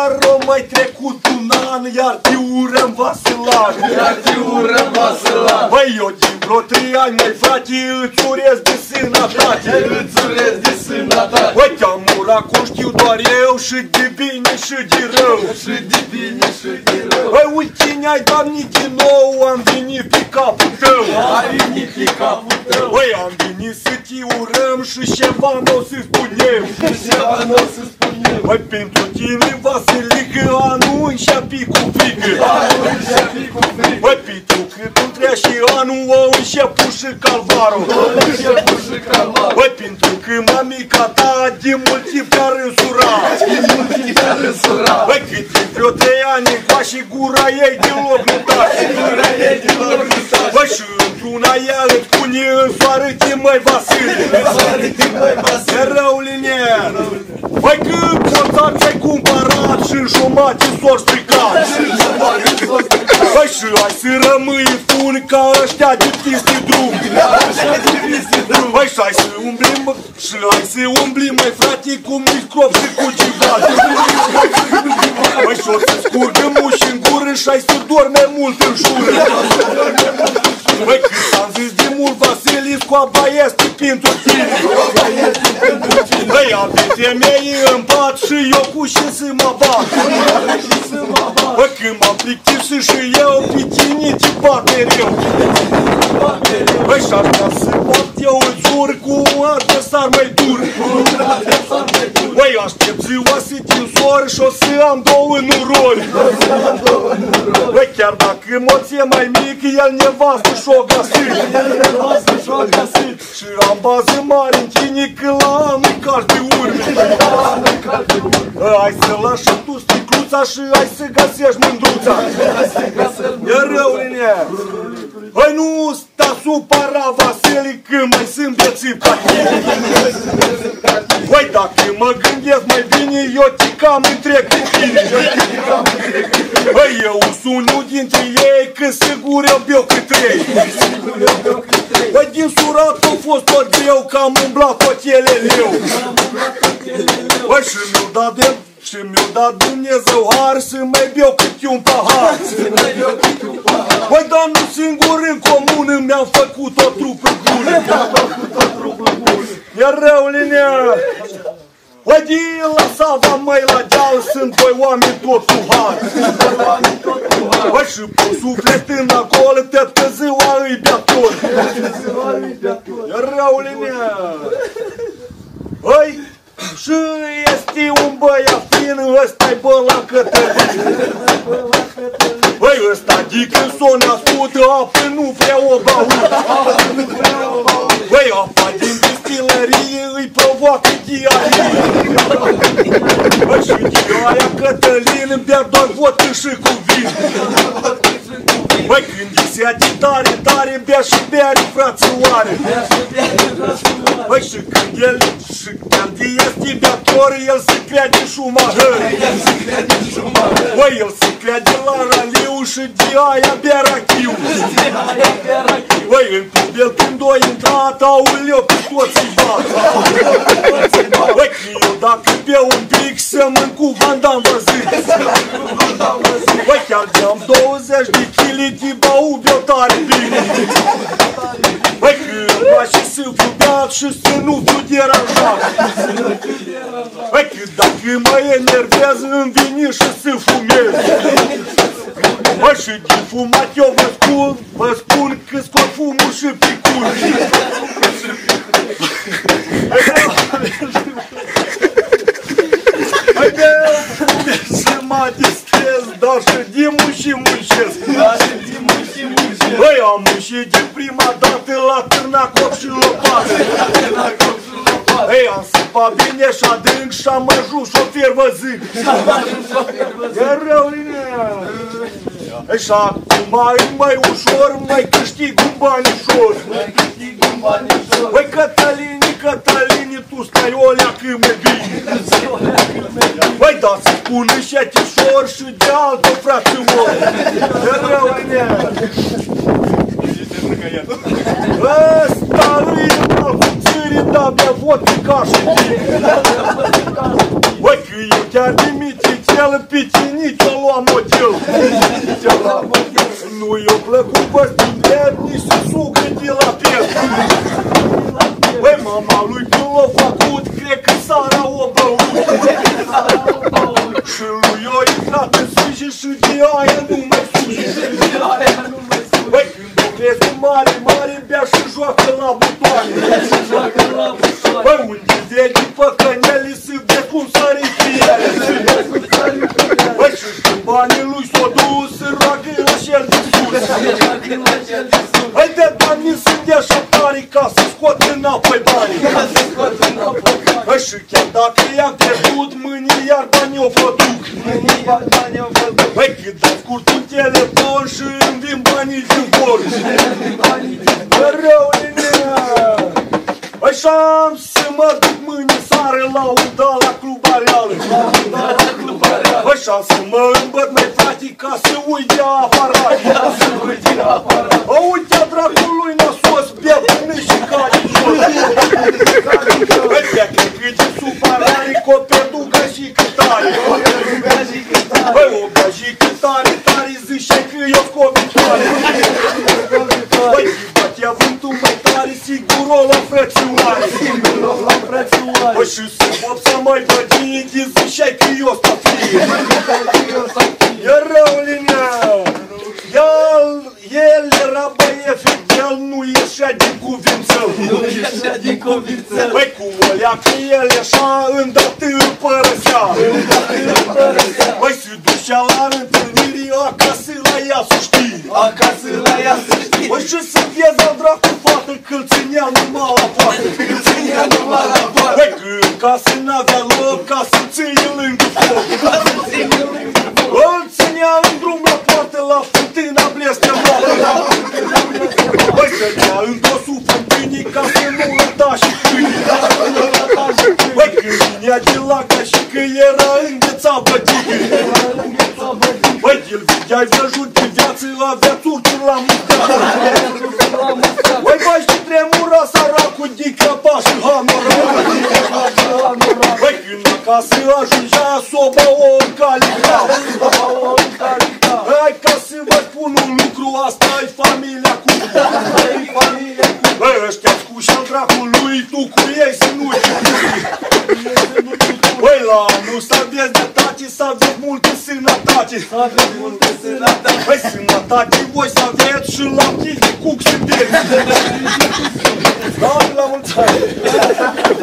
Dar o mai trecut un an, iar te urăm Vasilan. Băi, eu din vreo 3 ani, mai frate, îți urez de sănătate. Băi, te-am murat cum știu doar eu, și de bine și de rău. Băi, uite, ne-ai dat din nou, am venit pe capul tău. Băi, am venit să te urăm și ceva n-o să spunem. Băi, pentru tine, Vasilică, anul înșeapă cu frică. Băi, pentru că tu trea și anul o înșepu și calvarul. Băi, pentru că mamica ta de mulți prea rânsurat. Băi, cât de vreo 3 ani încoace gura ei deloc nu tace. Băi, și într-una ea îți pune în soară-te, măi, Vasile. E răuline. Băi, cât poța ți-ai cumpărat și în jumate s-or stricat. Băi, și hai să rămâi bun ca ăștia de piste drum. Băi, și hai să umblim, și hai să umblim, măi, frate, cu microp și cu civat. Băi, și o să-ți curgă muși în gură și hai să dorme mult în jură. Băi, cât am zis de mult, Vasile, scoaba este pentru tine. Băi, abite mei în pat și eu cu și să mă bat. Băi, când m-am plictisit și eu pe tine te bat mereu. Băi, și-ar vrea să bat eu îți ur cu un adversar mai dur. Băi, aștept ziua să te zor și o să am 2 nurori. Băi, chiar dacă moție mai mic, el nevastă și-o găsit. Și am bază mare în tine că la anul cași de urme. Hai să lași și tu sticluța și hai să găsești mândruța. E rău, Linie. Băi, nu sta supăra, Vasile, că mai sunt bețiv ca tine. Băi, dacă mă gândesc mai bine, eu te cam întreg cu tine. Băi, eu sunt unul dintre ei, că sigur eu beau cât 3. Băi, din surat a fost tot greu, că am umblat tot ele leu. Băi, și mi-o dat Dumnezeu har să mai beau câte un pahar. Băi, dar nu singur, în comună mi-am făcut tot trupul gură. E rău, Linea. Băi, din la Sava, măi, la deal, sunt 2 oameni tot cu har. Băi, și pun suflet în acolo, toată ziua îi beator. E rău, Linea. Băi, și este un băiat fin, ăsta-i Bălan Cătălin. Băi, ăsta de când s-o născut, apă nu vrea o băut. Băi, apa din distilărie îi provoacă diarie. Băi, și de aia Cătălin bea 2 vodcă și cu vin. Băi, când îi se adi tare, tare, bea și beare, frățioare. Băi, și când este beator, el se crede șumahăr. Băi, el se crede la raliu și de aia bea rachiu. Băi, în clubel când o intrat, auleu, pe toți îi bat. Băi, că eu dacă beau un pic, semăn cu Van Damme văzit. Băi, chiar de-am 20 de kg de băut, beau tare bine. Băi, că îmi place să fiu beat și să nu fiu deranjat. Băi, că dacă mă enervez, îmi vine și să fumez. Băi, și din fumat eu vă spun că scot fumul și picul. Băi, să mă distrez, dar și din și muncesc. Băi, am muncit de prima dată la Târnacop și lopată. Băi, am săpat bine și adânc și am ajuns șofer văzând. E rău, Linea. Și acum e mai ușor, mai câștig un banișor. Băi, Cătăline, tu stai o leacă mai bine. Băi, da, să spune și atișor și de altă frățior. E rău, Linea. Ăsta îi al cu țării, da, bea vodcă ca și tine. Băi, că eu chiar Dimitri, cel pici, nici o lua model. Nu i-o plăcut pe stilet, nici să sugă de la piept. Băi, mama lui când l-a făcut, cred că sara o băut. Și lui i-a intrat în sâge și de aia nu mai suge. Băi, când o crezi mare, mare, bea și joacă la butoane. Băi, unde vede păcănele, să vede cum sare pe ele. Băi, și când banii lui s-o dus, se roagă la cel de sus. Băi, de banii sunt de așa tare, ca să scot înapoi banii. Băi, și chiar dacă i-am pierdut, mâine iar banii o produc. Băi, cât am scurt un telefon și îmi vin banii din vor. Bă, răule nea! Băi, și-am să mă duc mâine sară la Uda la Cluba Reală. Băi, și-am să mă îmbăt, măi frate, ca să uit de aparat. O uite-a dracului nasos, bea până și cade jos. Băi, bea cred că de supărare, că o pierdut ca și cântare. Băi, o bea și cântare, tare zice că e o scobitoare. Băi, batea vântul mai tare, sigur o la frățioare. Băi, și să pot să mai băgie, de ziceai că eu sta frie. E rău, linea. El era băie fidel, nu ieșea din cuvințel. Băi, cu o leacă el ieșa, îndată îl părăsea. Băi, se ducea la întâlniri, acasă la ea să știi. Băi, și să vezi al dracu fată, că-l ținea numai la poartă. Băi, că în casă n-avea loc, ca să ții lângă foc. Îl ținea în drum la poartă, la fântâna blestemată. Băi, stătea într-o sufântânie, ca să nu lăta și câini. Băi, când vinea de la ca și că era înghețat bătică. Băi, el vedea vrăjut de viață, avea țurcuri la musteață. Băi, bai, și tremura săracul de crăpa și hamora. Băi, când acasă ajungea, soba o încalica. Hai ca să vă spun un lucru, asta-i familia cu. Băi, ăștia-s cu și-al dracului, tu cu ei să nu băi, la anul să aveți de tace, să aveți multă sănătate. Băi, sănătate voi să aveți și lapte de cuc să beți. Da, la mulți ani.